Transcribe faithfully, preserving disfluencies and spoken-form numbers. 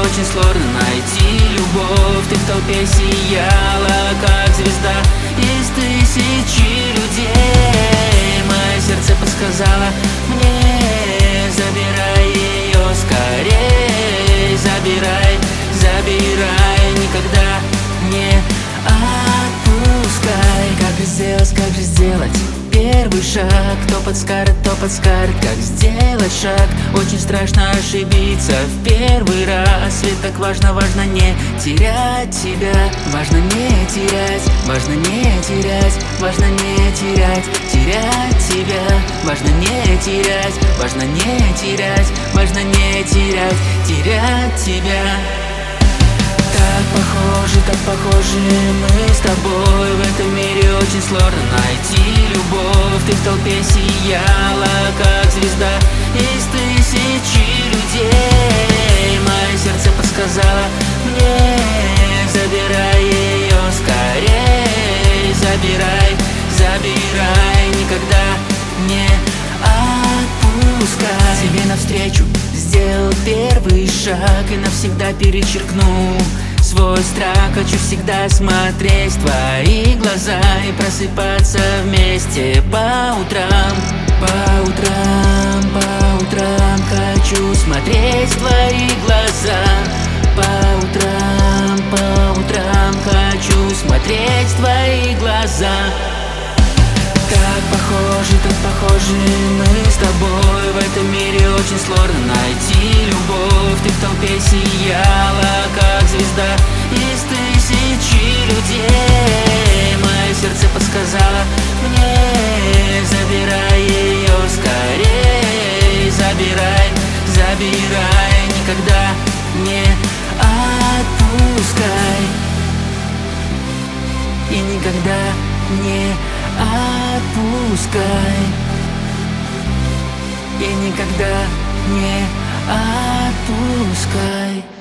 очень сложно найти любовь. Ты в толпе сияла, как звезда из тысячи людей. Мое сердце подсказало мне: забирай ее скорей, забирай, забирай, никогда не отпускай. Как же сделать, как же сделать первый шаг? Кто подскажет, кто подскажет, как сделать шаг? Очень страшно ошибиться в первый раз, ведь так важно, важно не терять тебя. Важно не терять, важно не терять, важно не терять, терять тебя. Важно не терять, важно не терять, важно не терять, терять тебя. Так похожи, так похожи мы с тобой. В этом мире очень сложно найти любовь. Ты в толпе сияла, как звезда из тысячи людей. Мое сердце подсказало мне: забирай ее скорей, забирай, забирай, никогда не отпускай. Тебе навстречу сделал первый шаг и навсегда перечеркнул свой страх. Хочу всегда смотреть в твои глаза и просыпаться вместе по утрам. По утрам, по утрам хочу смотреть в твои глаза. По утрам, по утрам хочу смотреть в твои глаза. Так похожи, так похожи мы с тобой. В этом мире очень сложно найти любовь. Ты в толпе сияла, как звезда из тысячи людей. Мое сердце подсказало мне: забирай ее скорей, забирай, забирай, никогда не отпускай. И никогда не отпускай. И никогда не отпускай.